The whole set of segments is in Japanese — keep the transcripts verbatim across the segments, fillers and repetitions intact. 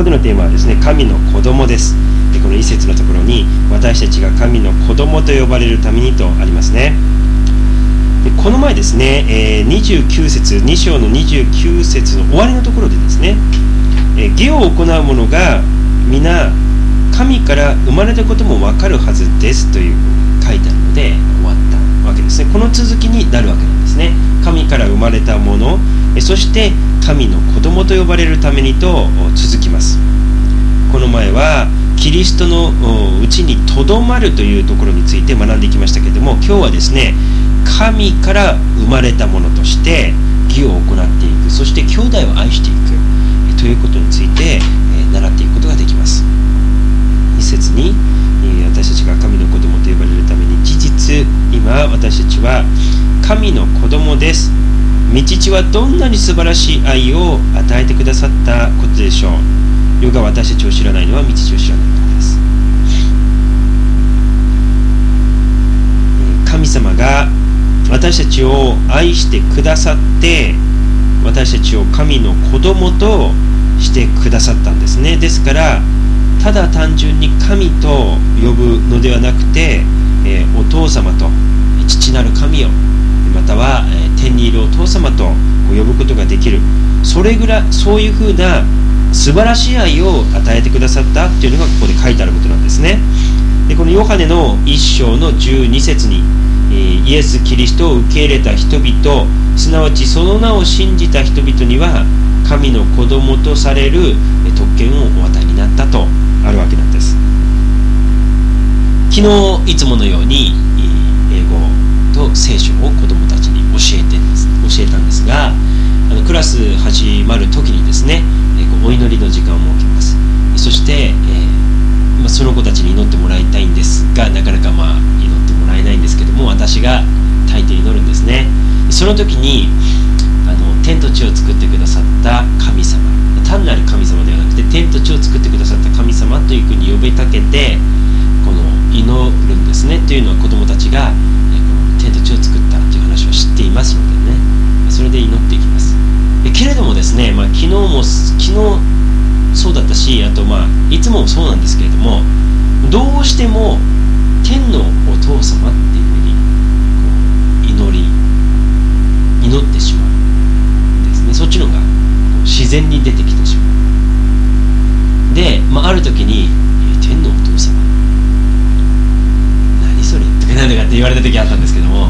こでのテーマはですね、神の子供です。でこの一節のところに、私たちが神の子供と呼ばれるためにとありますね。でこの前ですね、えー、にじゅうきゅう節、に章のにじゅうきゅう節の終わりのところでですね、えー、義を行う者が皆神から生まれたことも分かるはずですという書いてあるので終わったわけですね。この続きになるわけなんですね。神から生まれたもの、そして神の子供と呼ばれるためにと続きます。この前はキリストのうちにとどまるというところについて学んでいきましたけれども、今日はですね、神から生まれたものとして義を行っていく、そして兄弟を愛していくということについて習っていくことができます。一節に、私たちが神の子供と呼ばれるために、事実今私たちは神の子供です。御父はどんなに素晴らしい愛を与えてくださったことでしょう。世が私たちを知らないのは御父を知らないからです。神様が私たちを愛してくださって、私たちを神の子供としてくださったんですね。ですからただ単純に神と呼ぶのではなくて、えー、お父様と父なる神を、または、えー、天にいるお父様と呼ぶことができる、それぐらいそういうふうな素晴らしい愛を与えてくださったというのがここで書いてあることなんですね。でこのヨハネの一章のじゅうに節に、えー、イエス・キリストを受け入れた人々、すなわちその名を信じた人々には神の子供とされる特権をお与えになったとあるわけなんです。昨日いつものように英語と聖書を子どもたちに教えて教えたんですが、あのクラス始まる時にですね、お祈りの時間を設けます。そして、えーまあ、その子たちに祈ってもらいたいんですが、なかなか、まあ、祈ってもらえないんですけども、私が大抵祈るんですね。その時にあの天と地を作ってくださった神様、単なる神様ではなくて天と地を作ってくださった神様というふうに呼びかけてこの祈るんですね。というのは子どもたちがこの天と地を作ったという話を知っていますのでね、それで祈っていきます。けれどもですね、まあ、昨日も昨日そうだったし、あとまあいつもそうなんですけれども、どうしても天のお父様っていうふうにこう祈り祈ってしまうんですね。そっちのが自然に出てきてしまう。で、まあ、ある時に天のお父様何それとか何だかって言われた時あったんですけども、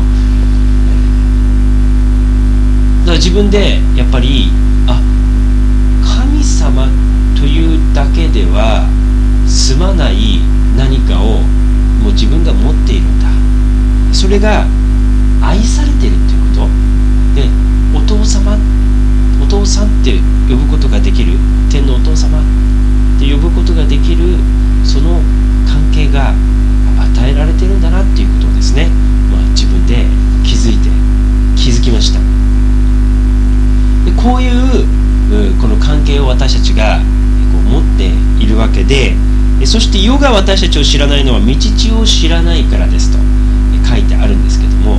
だから自分でやっぱりあ神様というだけでは済まない何かをもう自分が持っているんだ、それが愛されているということで、お父様お父さんって呼ぶことができる、天のお父様って呼ぶことができる、その関係が与えられているんだなっていうことをですね、まあ、自分で気づいて気づきました。でこういうこの関係を私たちがこう持っているわけで、そして世が私たちを知らないのは御父を知らないからですと書いてあるんですけども、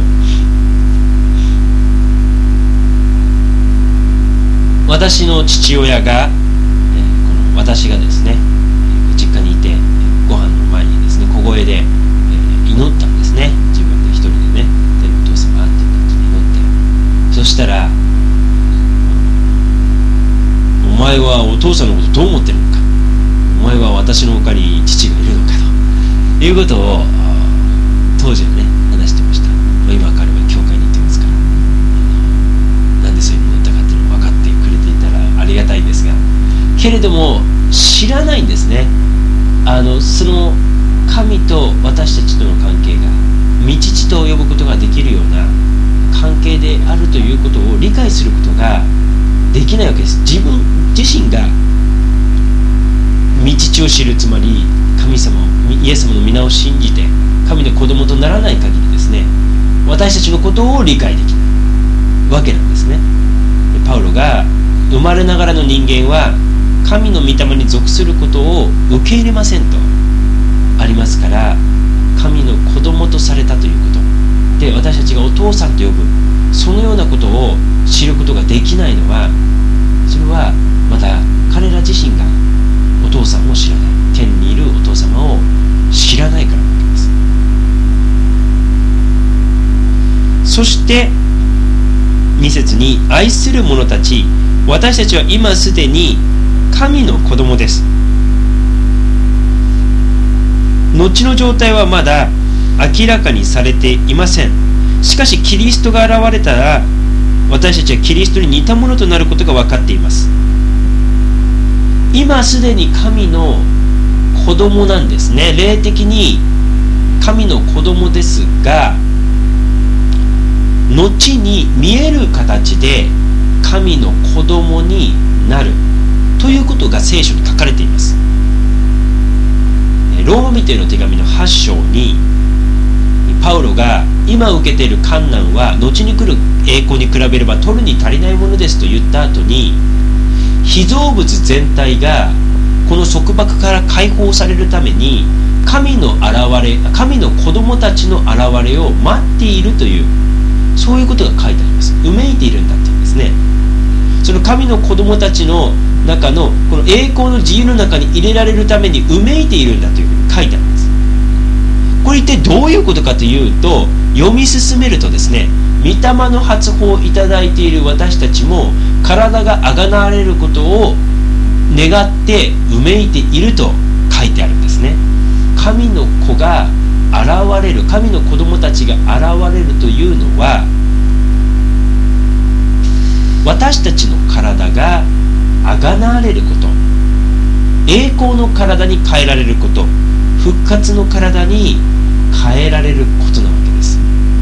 私の父親が、えー、この私がですね実家にいてご飯の前にですね小声で、えー、祈ったんですね。自分で一人でね、天のお父様っていう感じで祈って、そしたらお前はお父さんのことどう思ってるのか、お前は私の他に父がいるのかということを当時はね話してました。まあ、今彼は教会に行ってますから、なんでそういうふうに祈ったかっていうのを分かってくれていたらありがたいんですが、けれども知らないんですね。あのその神と私たちとの関係が御父と呼ぶことができるような関係であるということを理解することができないわけです。自分自身が御父を知る、つまり神様をイエス様の皆を信じて神の子供とならない限りですね、私たちのことを理解できないわけなんですね。パウロが生まれながらの人間は神の御霊に属することを受け入れませんとありますから、神の子供とされたということで、私たちがお父さんと呼ぶそのようなことを知ることができないのは、それはまた彼ら自身が父さんを知らない、天にいるお父様を知らないからなわけです。そしてに節に、愛する者たち、私たちは今すでに神の子供です。後の状態はまだ明らかにされていません。しかしキリストが現れたら、私たちはキリストに似たものとなることが分かっています。今すでに神の子供なんですね。霊的に神の子供ですが、後に見える形で神の子供になるということが聖書に書かれています。ローマ人への手紙のはち章に、パウロが今受けている患難は後に来る栄光に比べれば取るに足りないものですと言った後に、被造物全体がこの束縛から解放されるために神の現れ、神の子供たちの現れを待っているという、そういうことが書いてあります。うめいているんだっていうんですね。その神の子供たちの中のこの栄光の自由の中に入れられるためにうめいているんだというふうに書いてあります。これ一体どういうことかというと、読み進めるとですね、御霊の発報をいただいている私たちも体があがなわれることを願ってうめいていると書いてあるんですね。神の子が現れる、神の子供たちが現れるというのは、私たちの体があがなわれること、栄光の体に変えられること、復活の体に変えられることなわけです。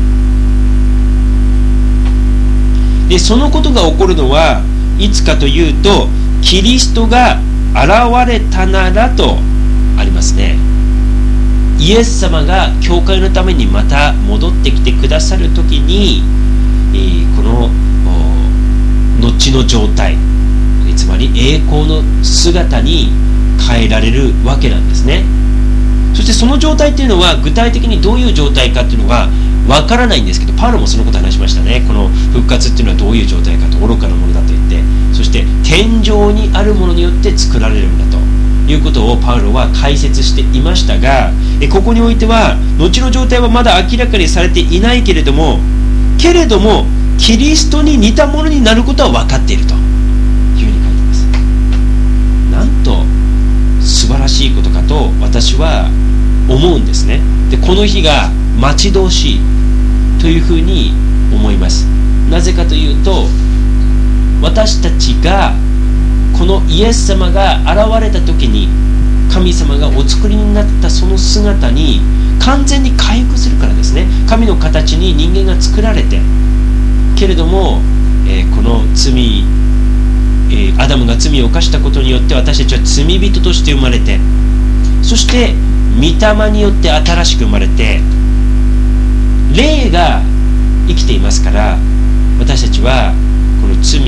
で、そのことが起こるのはいつかというと、キリストが現れたならとありますね。イエス様が教会のためにまた戻ってきてくださるときに、えー、この後の状態、つまり栄光の姿に変えられるわけなんですね。そしてその状態っていうのは具体的にどういう状態かっていうのがわからないんですけど、パウロもそのことを話しましたね。この復活っていうのはどういう状態かと、愚かなものだと言って、そして天上にあるものによって作られるんだということをパウロは解説していましたが、えここにおいては後の状態はまだ明らかにされていないけれども、けれどもキリストに似たものになることは分かっているというふうに書いています。なんと素晴らしいことかと私は思うんですね。で、この日が待ち遠しいというふうに思います。なぜかというと、私たちがこのイエス様が現れた時に神様がお作りになったその姿に完全に回復するからですね。神の形に人間が作られて、けれども、えー、この罪、えー、アダムが罪を犯したことによって私たちは罪人として生まれて、そして御霊によって新しく生まれて、霊が生きていますから、私たちはこの罪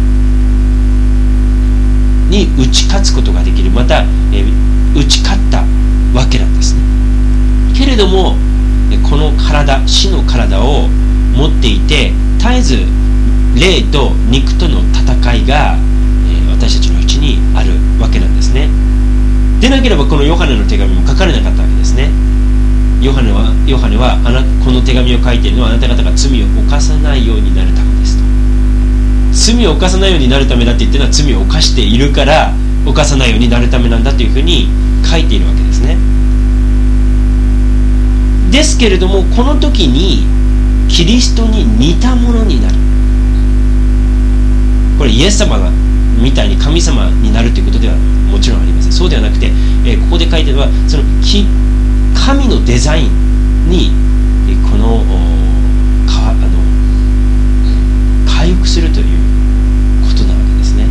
に打ち勝つことができる、また、えー、打ち勝ったわけなんですね。けれどもこの体、死の体を持っていて、絶えず霊と肉との戦いが、えー、私たちのうちにあるわけなんですね。でなければこのヨハネの手紙も書かれなかったわけですね。ヨハネは、ヨハネはあなこの手紙を書いているのはあなた方が罪を犯さないようになるためですと。罪を犯さないようになるためだって言ってるのは、罪を犯しているから犯さないようになるためなんだというふうに書いているわけですね。ですけれども、この時にキリストに似たものになる、これイエス様がみたいに神様になるということではもちろんありません。そうではなくて、えー、ここで書いてあるのはその神のデザインに、えー、このかあの回復するということなわけですね。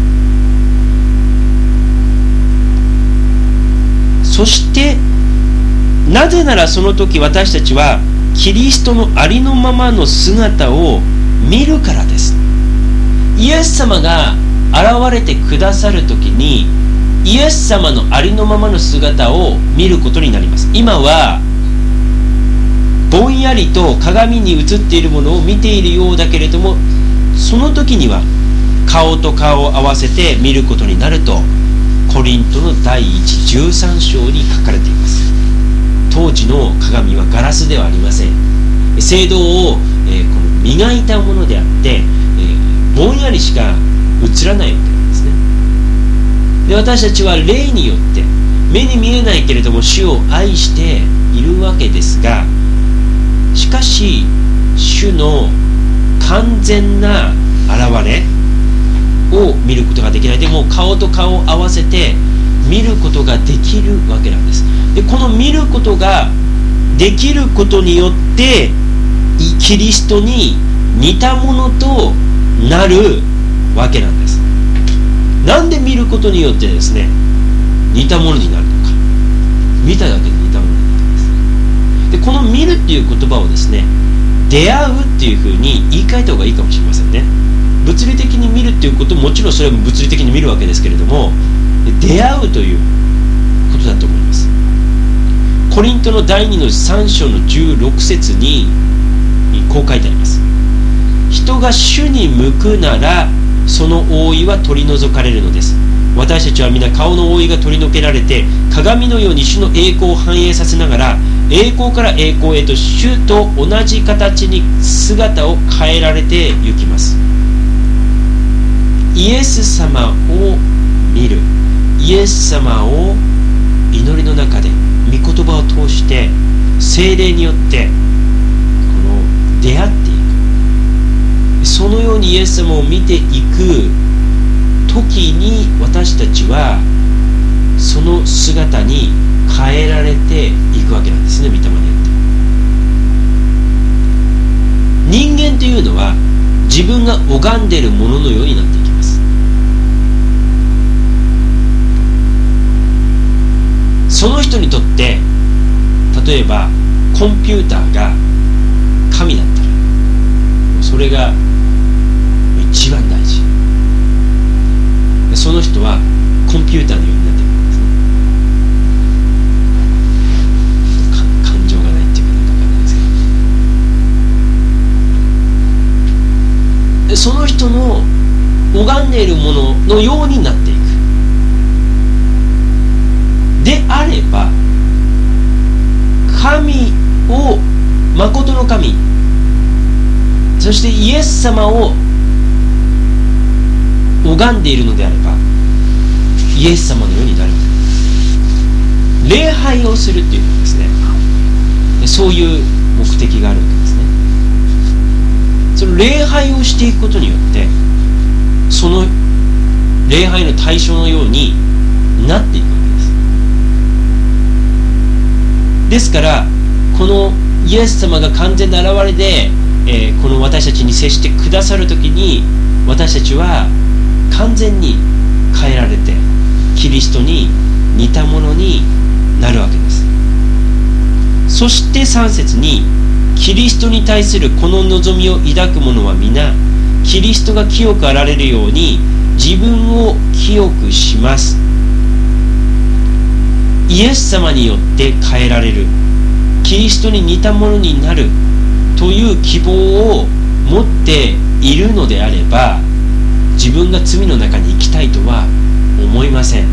そしてなぜならその時私たちはキリストのありのままの姿を見るからです。イエス様が現れてくださる時にイエス様のありのままの姿を見ることになります。今はぼんやりと鏡に映っているものを見ているようだけれども、その時には顔と顔を合わせて見ることになると、 コリントの第一じゅうさん章に書かれています。当時の鏡はガラスではありません。聖堂を、えー、この磨いたものであって、えー、ぼんやりしか映らないわけなんですね。で、私たちは霊によって目に見えないけれども主を愛しているわけですが、しかし主の完全な現れを見ることができない。でも顔と顔を合わせて見ることができるわけなんです。で、この見ることができることによってキリストに似たものとなるわけなんです。なんで見ることによってですね似たものになるのか。見ただけで似たものになるんです。で、この見るっていう言葉をですね出会うっていうふうに言い換えた方がいいかもしれませんね。物理的に見るっていうこと、もちろんそれは物理的に見るわけですけれども、出会うということだと思います。コリントの第二のさん章のじゅうろく節にこう書いてあります。人が主に向くならその覆いは取り除かれるのです。私たちは皆顔の覆いが取り除けられて鏡のように主の栄光を反映させながら栄光から栄光へと主と同じ形に姿を変えられてゆきます。イエス様を見る、イエス様を祈りの中で御言葉を通して聖霊によってこの出会っていく、そのようにイエス様を見ていく時に私たちはその姿に変えられていくわけなんですね、御霊によって。人間というのは自分が拝んでいるもののようになっていきます。その人にとって例えばコンピューターが神だったらそれが一番大事。その人はコンピューターのようになっていくんですね。感情がないっていうかなんかわかんないですけど、その人の拝んでいるもののようになっていく。であれば神を誠の神、そしてイエス様を拝んでいるのであればイエス様のようになるわけです。礼拝をするっていうのはですね、そういう目的があるわけですね。その礼拝をしていくことによってその礼拝の対象のようになっていくわけです。ですからこのイエス様が完全な現れで、えー、この私たちに接してくださるときに私たちは完全に変えられてキリストに似たものになるわけです。そしてさん節にキリストに対するこの望みを抱く者は皆キリストが清くあられるように自分を清くします。イエス様によって変えられる、キリストに似たものになるという希望を持っているのであれば自分が罪の中に行きたいとは思いません。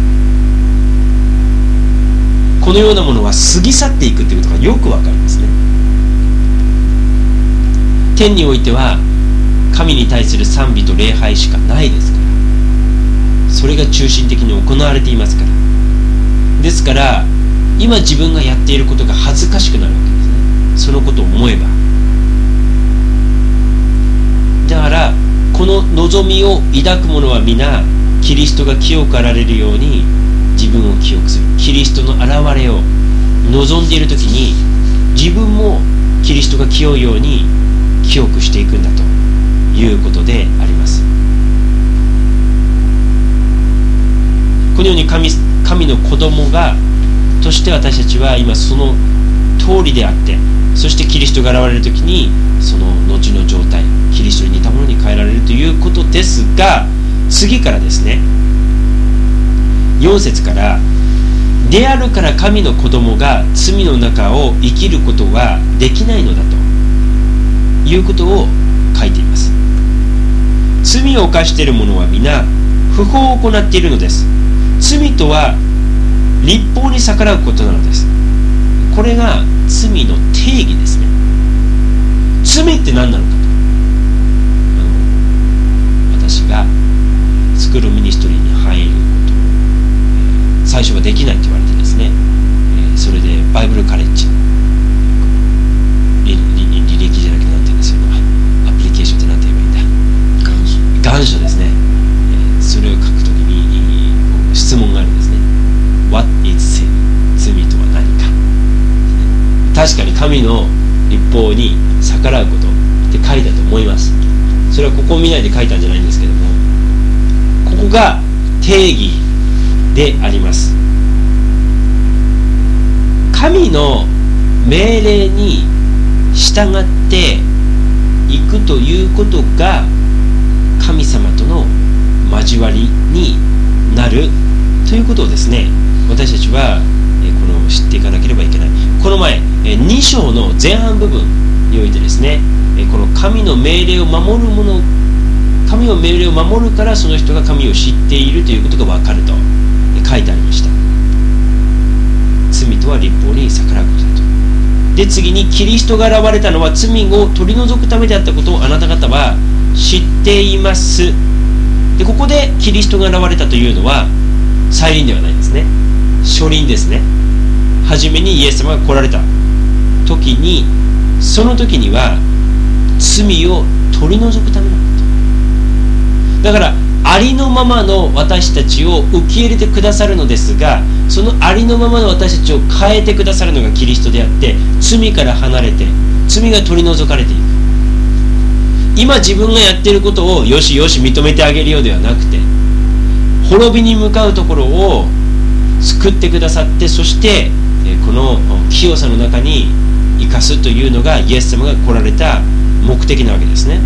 このようなものは過ぎ去っていくということがよくわかりますね。天においては神に対する賛美と礼拝しかないですから、それが中心的に行われていますから。ですから今自分がやっていることが恥ずかしくなるわけですね、そのことを思えば。だからこの望みを抱く者は皆キリストが清くあられるように自分を清くする、キリストの現れを望んでいるときに自分もキリストが清いように清くしていくんだということであります。このように 神, 神の子供がとして私たちは今その通りであって、そしてキリストが現れるときにその後の状態、キリストに似たものに変えられるということですが、次からですねよん節からであるから神の子供が罪の中を生きることはできないのだということを書いています。罪を犯している者は皆不法を行っているのです。 罪とは律法に逆らうことなのです。これが罪の定義ですね。罪って何なのかと、あの私がスクールミニストリーに入ることを、えー、最初はできないと言われてですね、えー、それでバイブルカレッジ履歴じゃなくて何て言うんですよ、アプリケーションって何て言えばいいんだ、願書願書ですね、えー、それを書くときに質問があるんですね。 What is sin? 罪とは何か。確かに神の律法に逆らうことって書いたと思います。それはここを見ないで書いたんじゃないんですけども、ここが定義であります。神の命令に従っていくということが神様との交わりになるということをですね、私たちはこの知っていかなければいけない。この前に章の前半部分においてですね、この神の命令を守る者、神の命令を守るからその人が神を知っているということが分かると書いてありました。罪とは律法に逆らうことだと。で、次にキリストが現れたのは罪を取り除くためであったことをあなた方は知っています。で、ここでキリストが現れたというのは再臨ではないんですね。初臨ですね。初めにイエス様が来られた時に、その時には罪を取り除くためのこと。だからありのままの私たちを受け入れてくださるのですが、そのありのままの私たちを変えてくださるのがキリストであって、罪から離れて罪が取り除かれていく。今自分がやっていることをよしよし認めてあげるようではなくて、滅びに向かうところを救ってくださって、そしてこの清さの中に生かすというのがイエス様が来られた目的なわけですね。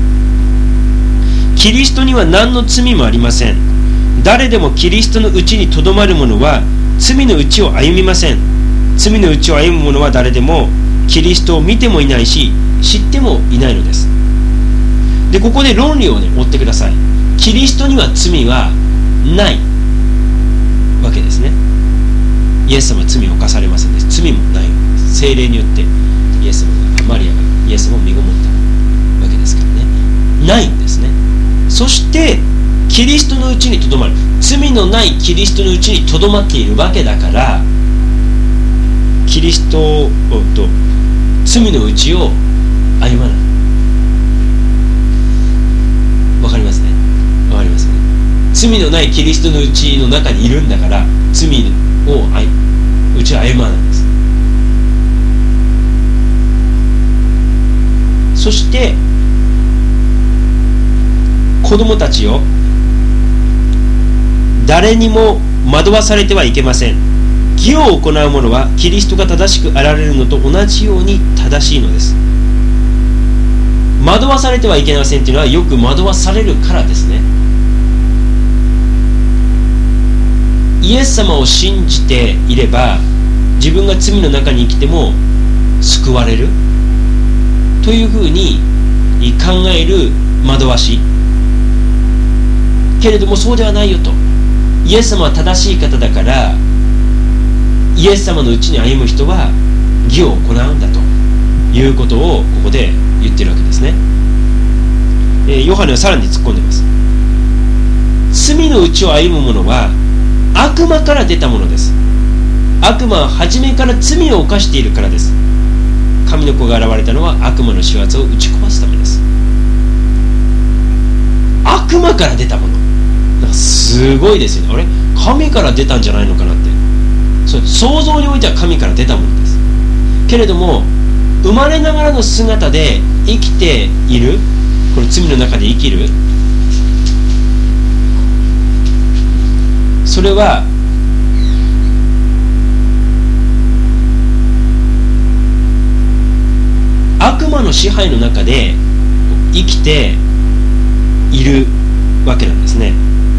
キリストには何の罪もありません。誰でもキリストのうちにとどまる者は罪のうちを歩みません。罪のうちを歩む者は誰でもキリストを見てもいないし知ってもいないのです。で、ここで論理をね追ってください。キリストには罪はないわけですね。イエス様は罪を犯されませんでした。罪もないわけです。聖霊によってイエス様が、マリアがイエス様を身ごもったわけですからね。ないんですね。そしてキリストのうちにとどまる、罪のないキリストのうちにとどまっているわけだから、キリストと罪のうちを歩まない。わかりますね。わかりますね。罪のないキリストのうちの中にいるんだから、罪をうちは歩まないんです。そして子供たちよ、誰にも惑わされてはいけません。義を行う者はキリストが正しくあられるのと同じように正しいのです。惑わされてはいけませんというのは、よく惑わされるからですね。イエス様を信じていれば、自分が罪の中に生きても救われるというふうに考える惑わし。けれどもそうではないよと。イエス様は正しい方だから、イエス様のうちに歩む人は義を行うんだということをここで言ってるわけですね。えー、ヨハネはさらに突っ込んでます。罪のうちを歩む者は悪魔から出たものです。悪魔は初めから罪を犯しているからです。神の子が現れたのは悪魔の仕業を打ち壊すためです。悪魔から出たもの、なんかすごいですよね。あれ、神から出たんじゃないのかなって。それ想像においては神から出たものです。けれども生まれながらの姿で生きている、これ罪の中で生きる、それは悪魔の支配の中で生きているわけなんですね。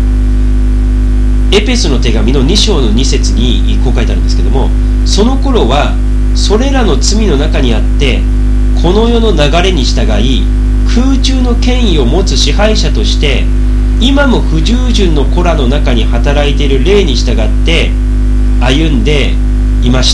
エペソの手紙のに章のに節にこう書いてあるんですけども、その頃はそれらの罪の中にあってこの世の流れに従い空中の権威を持つ支配者として今も不従順の子らの中に働いている霊に従って歩んでいました、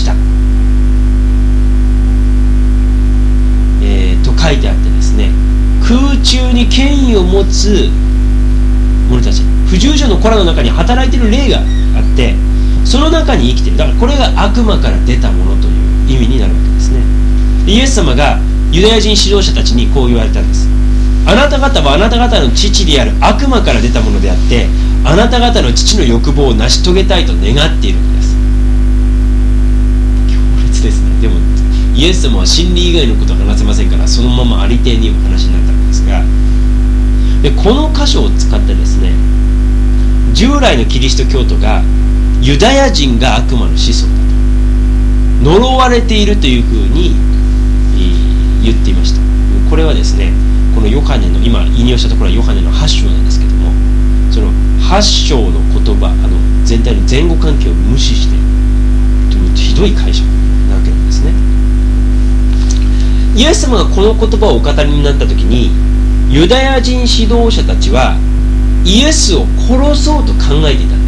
えー、と書いてあってですね、空中に権威を持つ者たち、不従順の子らの中に働いている霊があって、その中に生きている。だからこれが悪魔から出たものという意味になるわけですね。イエス様がユダヤ人指導者たちにこう言われたんです。あなた方はあなた方の父である悪魔から出たものであって、あなた方の父の欲望を成し遂げたいと願っているのです。強烈ですね。でもイエス様は真理以外のことは話せませんから、そのままありていにお話になったんですが、でこの箇所を使ってですね、従来のキリスト教徒がユダヤ人が悪魔の子孫だと、呪われているというふうに言っていました。これはですね、このヨハネの今引用したところはヨハネのはち章なんですけども、そのはち章の言葉、あの全体の前後関係を無視してひどい解釈なわけなんですね。イエス様がこの言葉をお語りになった時に、ユダヤ人指導者たちはイエスを殺そうと考えていたん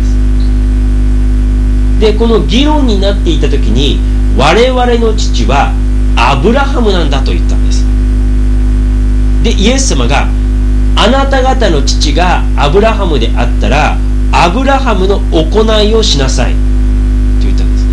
です。でこの議論になっていた時に、我々の父はアブラハムなんだと言ったんです。でイエス様が、あなた方の父がアブラハムであったらアブラハムの行いをしなさいと言ったんですね。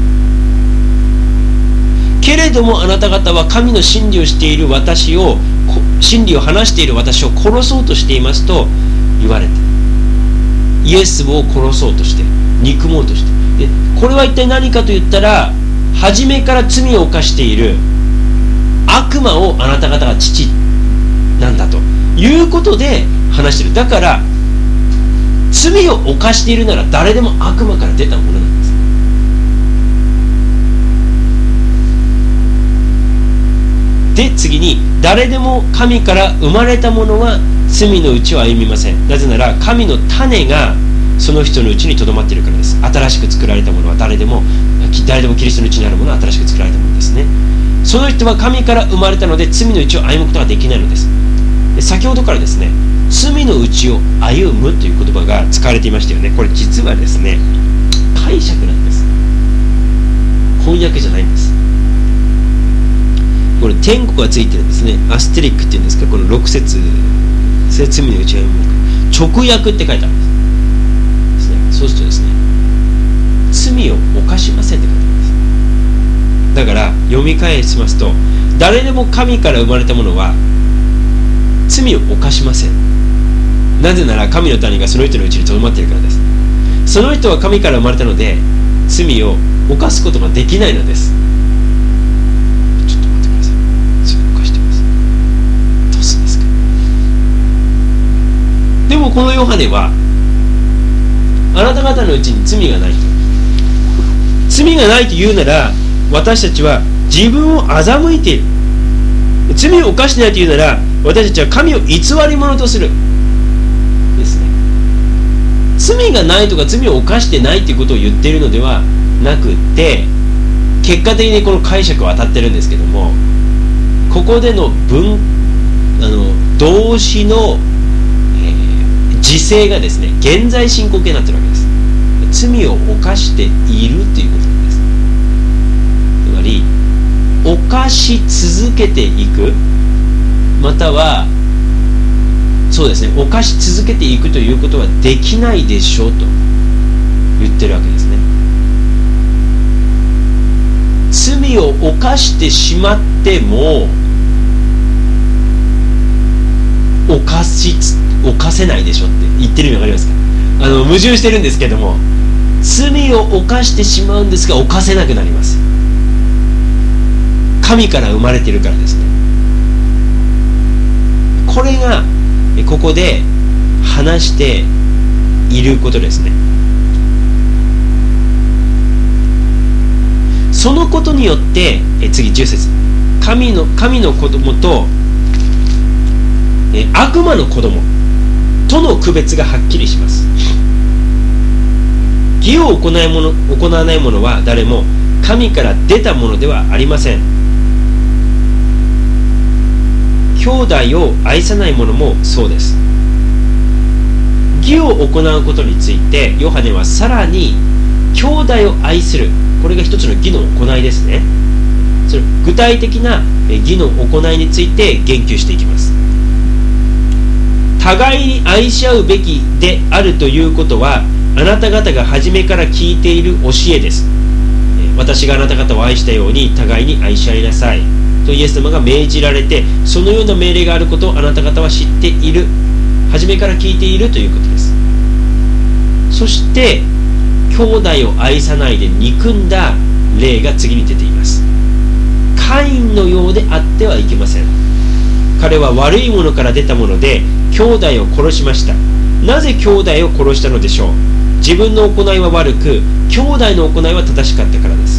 けれどもあなた方は神の真理をしている私を、真理を話している私を殺そうとしていますと言われて、イエスを殺そうとして憎もうとして、でこれは一体何かと言ったら、初めから罪を犯している悪魔をあなた方が父なんだということで話している。だから罪を犯しているなら誰でも悪魔から出たものなんです。で次に、誰でも神から生まれたものは罪のうちを歩みません。なぜなら神の種がその人のうちにとどまっているからです。新しく作られたものは誰でも誰でもキリストのうちにあるものは新しく作られたものですね。その人は神から生まれたので罪のうちを歩むことができないのです。で先ほどからですね、罪のうちを歩むという言葉が使われていましたよね。これ実はですね、解釈なんです。翻訳じゃないんです。これ天国がついてるんですね。アステリックっていうんですか、このろく節、罪のうちを歩む、直訳って書いてあるんですね。そうするとですね、罪を犯しませんって書いてあるんです。だから読み返しますと、誰でも神から生まれたものは罪を犯しません。なぜなら神の谷がその人のうちにとどまっているからです。その人は神から生まれたので罪を犯すことができないのです。ちょっと待ってください。罪を犯してます。どうするんですか。でもこのヨハネは、あなた方のうちに罪がないと、罪がないと言うなら私たちは自分を欺いている。罪を犯してないと言うなら私たちは神を偽り者とするですね。罪がないとか罪を犯してないということを言っているのではなくて、結果的にこの解釈は当たってるんですけども、ここでの文あの動詞の、えー、時制がですね、現在進行形になってるわけです。罪を犯しているということなんです。つまり犯し続けていく、またはそうですね、犯し続けていくということはできないでしょうと言ってるわけですね。罪を犯してしまっても犯し犯せないでしょって言ってる意味わかりますか。あの矛盾してるんですけども、罪を犯してしまうんですが犯せなくなります。神から生まれているからですね。これがここで話していることですね。そのことによってえ次じゅっ節、神の神の子供とえ悪魔の子供との区別がはっきりします。義を行いもの行わない者は誰も神から出たものではありません。兄弟を愛さない者もそうです。 義を行うことについてヨハネはさらに兄弟を愛する、これが一つの義の行いですね。それ具体的な義の行いについて言及していきます。互いに愛し合うべきであるということは、あなた方が初めから聞いている教えです。私があなた方を愛したように互いに愛し合いなさいとイエス様が命じられて、そのような命令があることをあなた方は知っている、初めから聞いているということです。そして兄弟を愛さないで憎んだ例が次に出ています。カインのようであってはいけません。彼は悪いものから出たもので兄弟を殺しました。なぜ兄弟を殺したのでしょう。自分の行いは悪く、兄弟の行いは正しかったからです。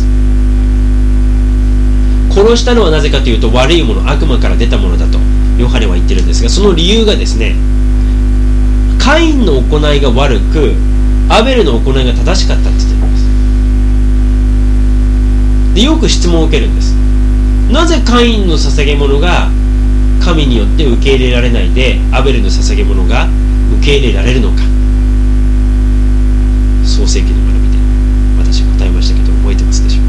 殺したのはなぜかというと、悪いもの、悪魔から出たものだとヨハネは言ってるんですが、その理由がですね、カインの行いが悪く、アベルの行いが正しかったって言ってるんです。で、よく質問を受けるんです。なぜカインの捧げ物が神によって受け入れられないで、アベルの捧げ物が受け入れられるのか。創世記の学びで私答えましたけど、覚えてますでしょう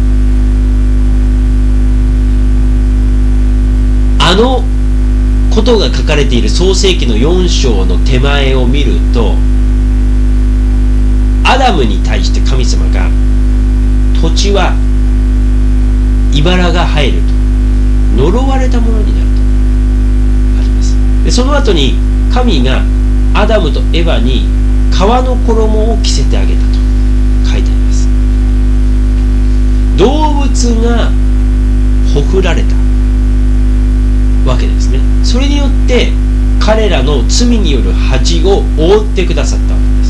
か。あのことが書かれている創世記のよん章の手前を見ると、アダムに対して神様が、土地は茨が生えると、呪われたものになるとあります。でその後に神がアダムとエバに皮の衣を着せてあげたと書いてあります。動物がほふられたわけですね。それによって彼らの罪による恥を覆ってくださったわけです。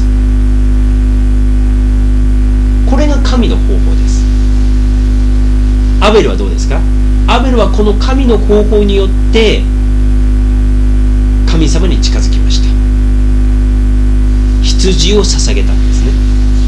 これが神の方法です。アベルはどうですか。アベルはこの神の方法によって神様に近づきました。羊を捧げたんですね。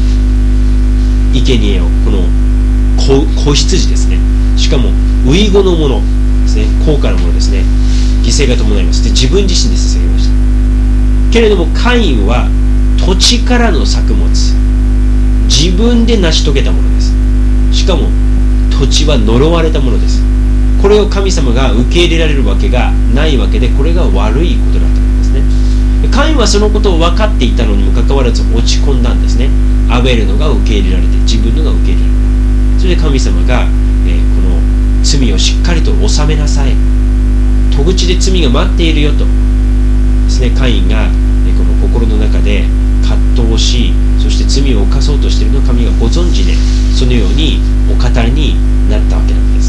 生贄を、この 子, 子羊ですね。しかもウイゴのものですね、高価なものですね。犠牲が伴います。で自分自身で捧げました。けれどもカインは土地からの作物、自分で成し遂げたものです。しかも土地は呪われたものです。これを神様が受け入れられるわけがないわけで、これが悪いことだったんですね。カインはそのことを分かっていたのにもかかわらず落ち込んだんですね。アベルのが受け入れられて、自分のが受け入れられた。それで神様が、えー、この罪をしっかりと収めなさい、戸口で罪が待っているよとですね、カインが、えー、この心の中で葛藤をし、そして罪を犯そうとしているのを神がご存知で、そのようにお語りになったわけなんです。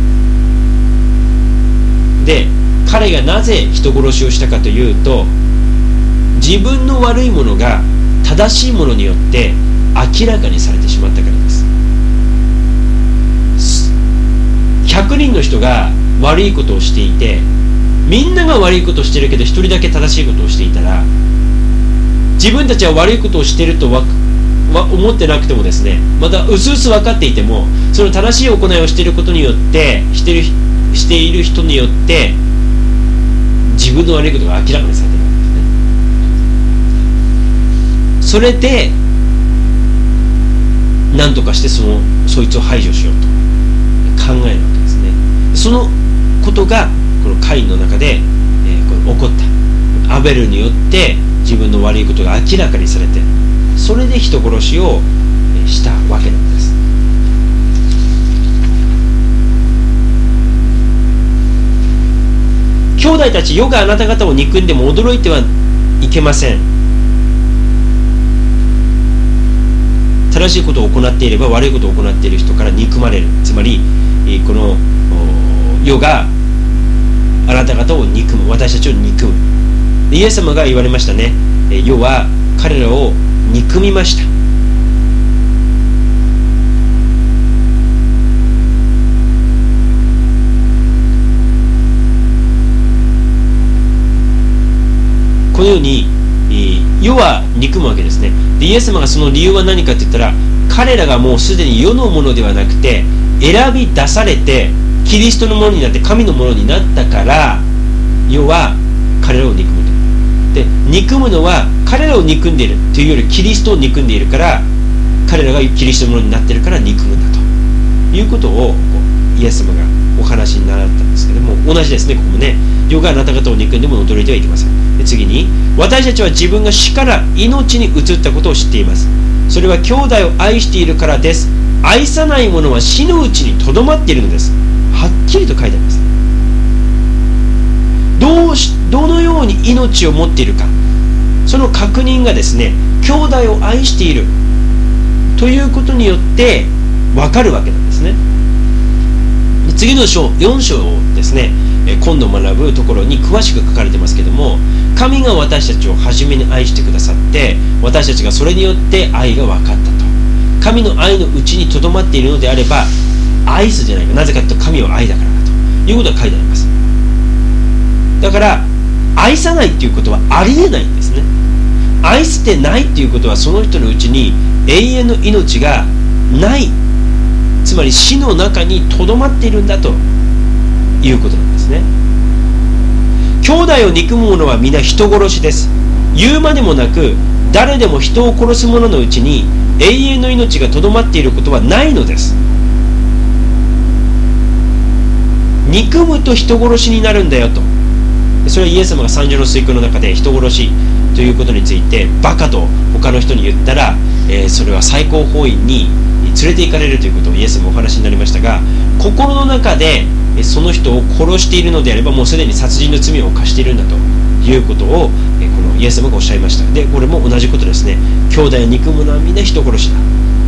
で彼がなぜ人殺しをしたかというと、自分の悪いものが正しいものによって明らかにされてしまったからです。ひゃくにんの人が悪いことをしていて、みんなが悪いことをしているけどひとりだけ正しいことをしていたら、自分たちは悪いことをしているとわわ思ってなくてもですね、またうすうす分かっていても、その正しい行いをしていることによってしているしている人によって自分の悪いことが明らかにされているわけですね。それで何とかしてそのそいつを排除しようと考えるわけですね。そのことがこのカインの中で、えー、この起こったアベルによって自分の悪いことが明らかにされて、それで人殺しをしたわけなんです。兄弟たち、世があなた方を憎んでも驚いてはいけません。正しいことを行っていれば悪いことを行っている人から憎まれる。つまりこの世があなた方を憎む、私たちを憎む。イエス様が言われましたね。世は彼らを憎みました。このように世は憎むわけですね。でイエス様がその理由は何かって言ったら、彼らがもうすでに世のものではなくて選び出されてキリストのものになって神のものになったから、世は彼らを憎むと。 で、憎むのは彼らを憎んでいるというよりキリストを憎んでいるから、彼らがキリストのものになっているから憎むんだということをイエス様がお話になられたんですけども、同じですね。ここもね、世があなた方を憎んでも驚いてはいけません。で、次に、私たちは自分が死から命に移ったことを知っています。それは兄弟を愛しているからです。愛さない者は死のうちにとどまっているのです。はっきりと書いてあります。どうしどのように命を持っているか、その確認がですね、兄弟を愛しているということによって分かるわけなんですね。次の章よん章をですね、今度学ぶところに詳しく書かれてますけども、神が私たちを初めに愛してくださって、私たちがそれによって愛が分かったと。神の愛のうちにとどまっているのであれば愛すじゃないか。なぜかというと神は愛だからだということが書いてあります。だから愛さないっていうことはありえないんですね。愛してないっていうことは、その人のうちに永遠の命がない、つまり死の中にとどまっているんだということなんですね。兄弟を憎む者は皆人殺しです。言うまでもなく、誰でも人を殺す者のうちに永遠の命がとどまっていることはないのです。憎むと人殺しになるんだよと。それはイエス様が三条の水訓の中で人殺しということについてバカと他の人に言ったら、えー、それは最高法院に連れて行かれるということをイエスもお話になりましたが、心の中でその人を殺しているのであれば、もうすでに殺人の罪を犯しているんだということをこのイエス様がおっしゃいました。で、これも同じことですね。兄弟を憎むのはみんな人殺しだ。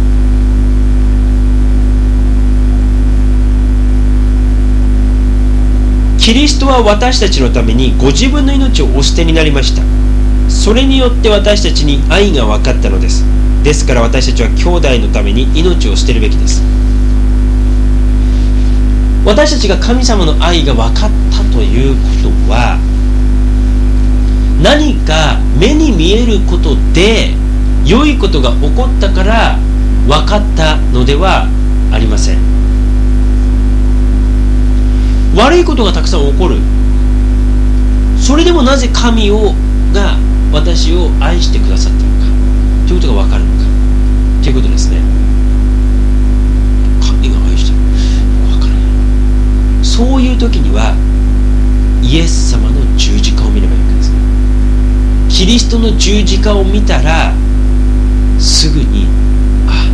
キリストは私たちのためにご自分の命をお捨てになりました。それによって私たちに愛が分かったのです。ですから私たちは兄弟のために命を捨てるべきです。私たちが神様の愛が分かったということは、何か目に見えることで良いことが起こったから分かったのではありません。悪いことがたくさん起こる。それでもなぜ神をが私を愛してくださったのかということが分かるのかということですね。神が愛してる、分からない。そういう時にはイエス様の十字架を見ればいいわけですね。キリストの十字架を見たらすぐに、あ、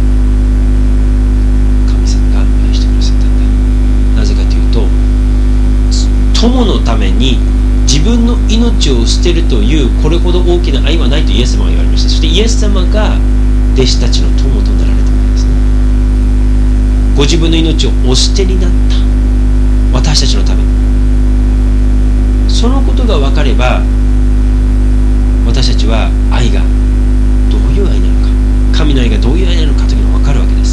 神様が愛してくださったんだ。なぜかというと、友のために自分の命を捨てるというこれほど大きな愛はないとイエス様が言われました。そしてイエス様が弟子たちの友となられたわけですね。ご自分の命をお捨てになった私たちのために、そのことが分かれば私たちは愛がどういう愛なのか、神の愛がどういう愛なのかというのが分かるわけです。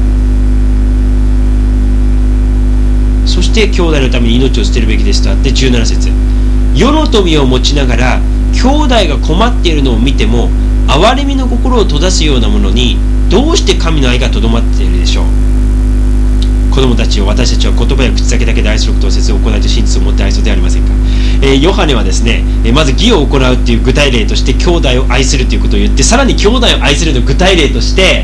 そして兄弟のために命を捨てるべきですとあって、じゅうなな節、世の富を持ちながら兄弟が困っているのを見ても憐れみの心を閉ざすようなものにどうして神の愛がとどまっているでしょう。子供たちを私たちは言葉や口先だけで愛することをせず行いと真実を持って愛そうではありませんか。えー、ヨハネはですね、えー、まず義を行うっていう具体例として兄弟を愛するということを言って、さらに兄弟を愛するの具体例として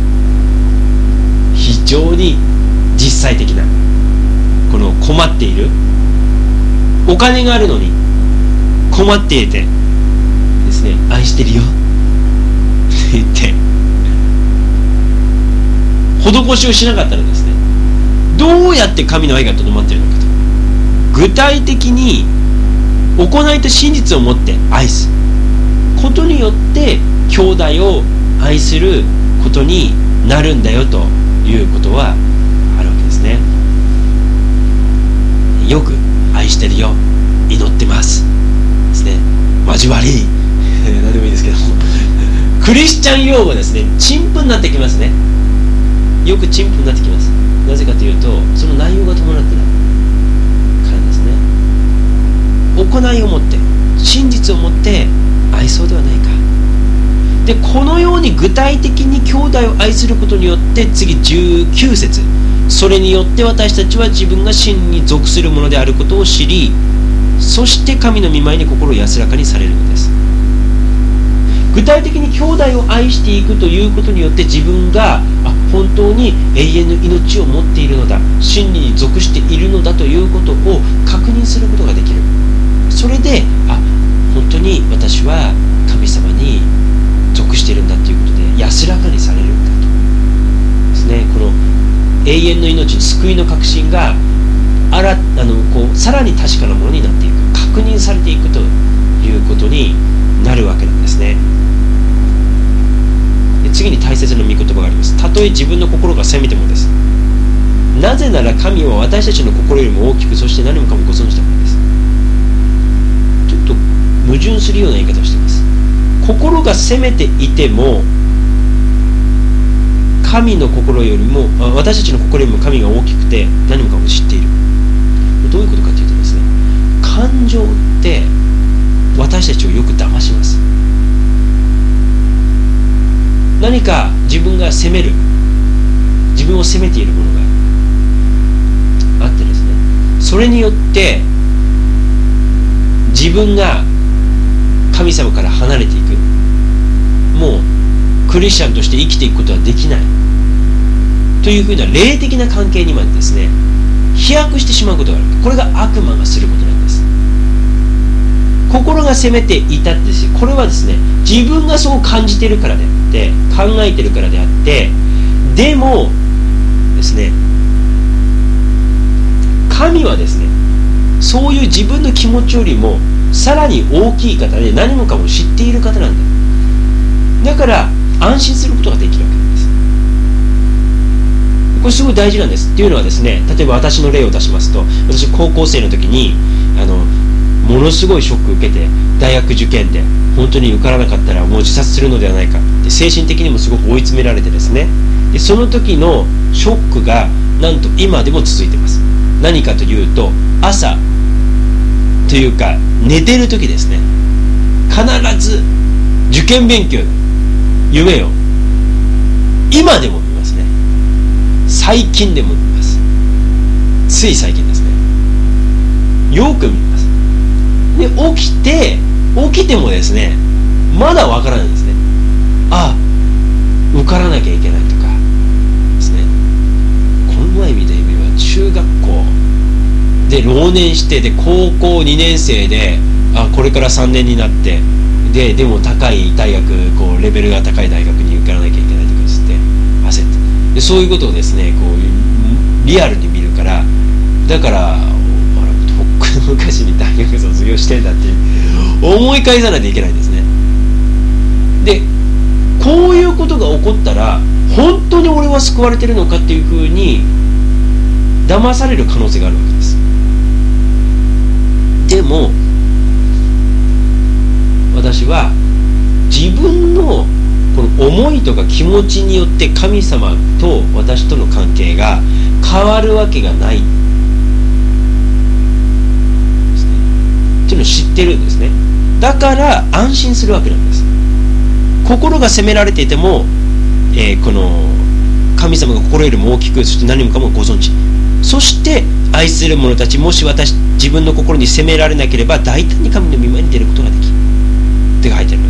非常に実際的な、この困っている、お金があるのに困っていてですね、愛してるよって言って施しをしなかったらですね、どうやって神の愛がとどまっているのかと、具体的に行いと真実を持って愛すことによって兄弟を愛することになるんだよということはあるわけですね。よく愛してるよ、祈ってますですね、交わり何でもいいですけどクリスチャン用語ですね、陳腐になってきますね。よく陳腐になってきます。なぜかというと、その内容が伴ってないからですね。行いをもって真実をもって愛そうではないか。で、このように具体的に兄弟を愛することによって、次じゅうきゅう節、それによって私たちは自分が真に属するものであることを知り、 そして神の御前に心安らかにされるのです。具体的に兄弟を愛していくということによって、自分があ本当に永遠の命を持っているのだ、真理に属しているのだということを確認することができる。それで、あ本当に私は神様に属しているんだということで安らかにされるんだとですね。この永遠の命、救いの確信があらあのこうさらに確かなものになっていく、確認されていくということになるわけなんですね。で次に大切な御言葉があります。たとえ自分の心が責めてもです。なぜなら神は私たちの心よりも大きく、そして何もかもご存知だからです。ちょっと矛盾するような言い方をしています。心が責めていても神の心よりも、私たちの心よりも神が大きくて何もかも知っている。どういうことかというとですね、感情って私たちをよく騙します。何か自分が責める、自分を責めているものがあってですね、それによって自分が神様から離れていく、もうクリスチャンとして生きていくことはできないというふうな霊的な関係にまでですね飛躍してしまうことがある。これが悪魔がすることなんです。心が責めていたってですね、これはですね自分がそう感じているからであって、考えているからであって、でもですね神はですねそういう自分の気持ちよりもさらに大きい方で、何もかも知っている方なんだ。だから安心することができるわけなんです。これすごい大事なんです。っていうのはですね、例えば私の例を出しますと、私高校生の時にあのものすごいショックを受けて、大学受験で本当に受からなかったらもう自殺するのではないかって精神的にもすごく追い詰められてですね、でその時のショックがなんと今でも続いています。何かというと、朝というか寝てる時ですね、必ず受験勉強の夢を今でも見ますね。最近でも見ます。つい最近ですね、よく見ます。で起きて起きてもですねまだわからないんですね。ああ受からなきゃいけないとかですね。この前見た夢は中学校で浪年して、で高校にねん生で、あこれからさんねんになって、ででも高い大学、こうレベルが高い大学に受からなきゃいけないとかつって焦って、でそういうことをですねこうリアルに見るから、だからとっくの昔に大学卒業してんだって思い返さないといけないんですね。でこういうことが起こったら本当に俺は救われてるのかっていうふうに騙される可能性があるわけです。でも私は自分のこの思いとか気持ちによって神様と私との関係が変わるわけがないですねっていうのを知ってるんですね。だから安心するわけなんです。心が責められていても、えー、この神様が心よりも大きく、そして何もかもご存知、そして愛する者たち、もし私自分の心に責められなければ大胆に神の御前に出ることができるって書いてあります。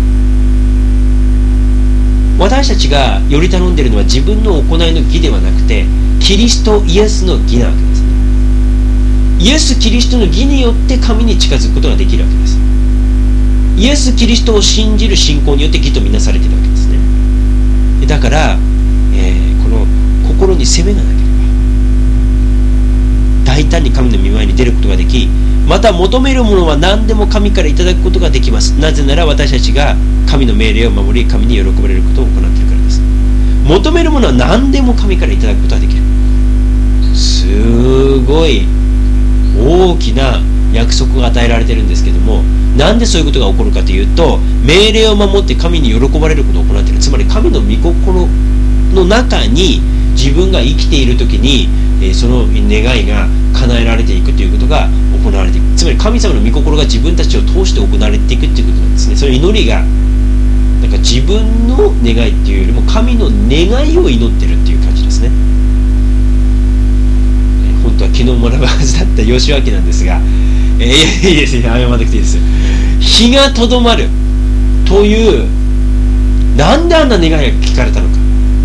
私たちがより頼んでいるのは自分の行いの義ではなくて、キリストイエスの義なわけですね。イエス・キリストの義によって神に近づくことができるわけです。イエス・キリストを信じる信仰によって義とみなされているわけですね。だから、えー、この心に責めがなければ大胆に神の御前に出ることができ、また求めるものは何でも神からいただくことができます。なぜなら私たちが神の命令を守り、神に喜ばれることを行っているからです。求めるものは何でも神からいただくことができる。すごい大きな約束が与えられているんですけども、なんでそういうことが起こるかというと、命令を守って神に喜ばれることを行っている。つまり神の御心の中に自分が生きているときに、えー、その願いが叶えられていくということが行われていく。つまり神様の御心が自分たちを通して行われていくということなんですね。その祈りがなんか自分の願いっていうよりも神の願いを祈ってるっていう感じですね。本当は昨日学ぶはずだった吉脇なんですが、 えー、いいですね、謝らなくていいです。日がとどまるという、なんであんな願いが聞かれたのか。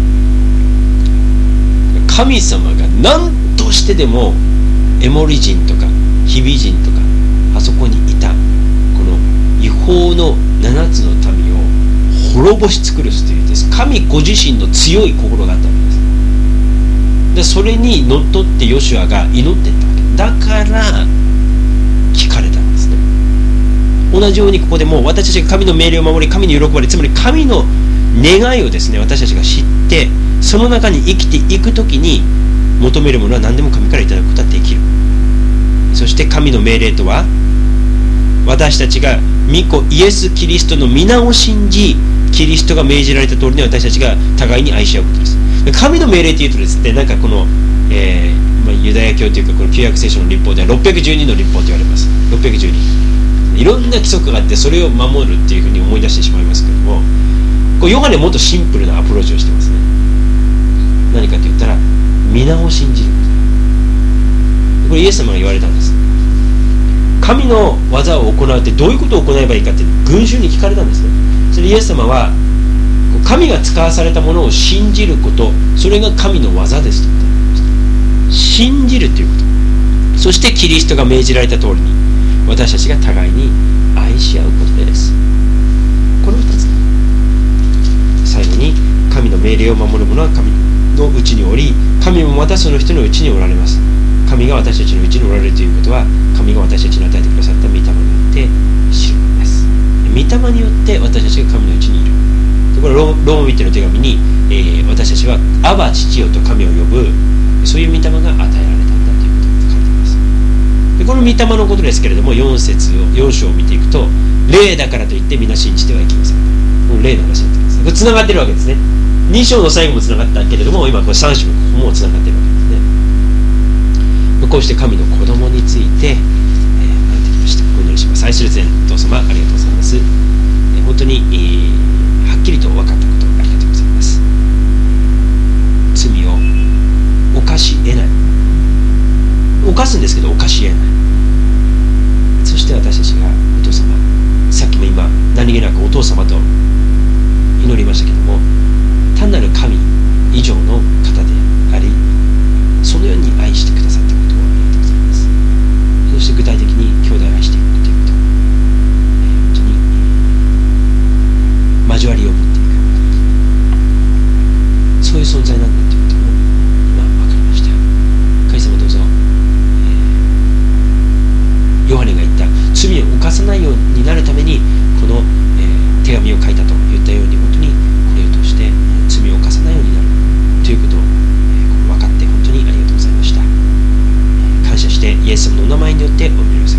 神様が何としてでもエモリ人とかヒビ人とかあそこにいたこの違法のななつの民を滅ぼし尽くすというです、神ご自身の強い心があったわけです。でそれにのっとってヨシュアが祈っていったわけだから聞かれたんですね。同じようにここでも私たちが神の命令を守り神に喜ばれ、つまり神の願いをですね私たちが知ってその中に生きていくときに求めるものは何でも神からいただくことはできる。そして神の命令とは私たちが御子イエス・キリストの皆を信じキリストが命じられた通りに私たちが互いに愛し合うことです。神の命令というとですね、なんかこの、えーまあ、ユダヤ教というかこの旧約聖書の律法ではろっぴゃくじゅうにの律法と言われます。ろっぴゃくじゅうにいろんな規則があってそれを守るっていうふうに思い出してしまいますけども、こうヨハネもっとシンプルなアプローチをしてますね。何かと言ったら皆を信じる。これイエス様が言われたんです。神の技を行うってどういうことを行えばいいかって群衆に聞かれたんですね。それイエス様は神が使わされたものを信じること、それが神の技ですと言っていました。信じるということ、そしてキリストが命じられた通りに私たちが互いに愛し合うことです。このふたつ。最後に神の命令を守る者は神のうちにおり神もまたその人のうちにおられます。神が私たちのうちにおられるということは神が私たちに与えてくださった御霊によって知るのです。御霊によって私たちが神のうちにいる。これローマ人の手紙に、えー、私たちはアバ父よと神を呼ぶそういう御霊が与えられたんだということが書かれています。でこの御霊のことですけれどもよん節をよん章を見ていくと霊だからといって皆信じてはいけません。この霊の話になっています。これつながっているわけですね。に章の最後もつながったけれども今これさん章もここもつながっているわけですね。こうして神の子供について、えー、学んできました。お祈りします。愛する天父様ありがとうございます。えー、本当に、えーはっきりと分かったことありがとうございます。罪を犯し得ない、犯すんですけど犯し得ない。そして私たちがお父様、さっきも今何気なくお父様と祈りましたけども単なる神以上の方でありそのように愛してくださったことをありがとうございます。そして具体的に兄弟を愛していくということ、本当に交わりを持っていく、そういう存在なんだということも今分かりました。神様どうぞ、えー、ヨハネが言った罪を犯さないようになるためにこの、えー、手紙を書いたと言ったように本当にこれを通して罪を犯さないようになるということを、えー、分かって本当にありがとうございました。感謝してイエス様のお名前によってお祈りをさせ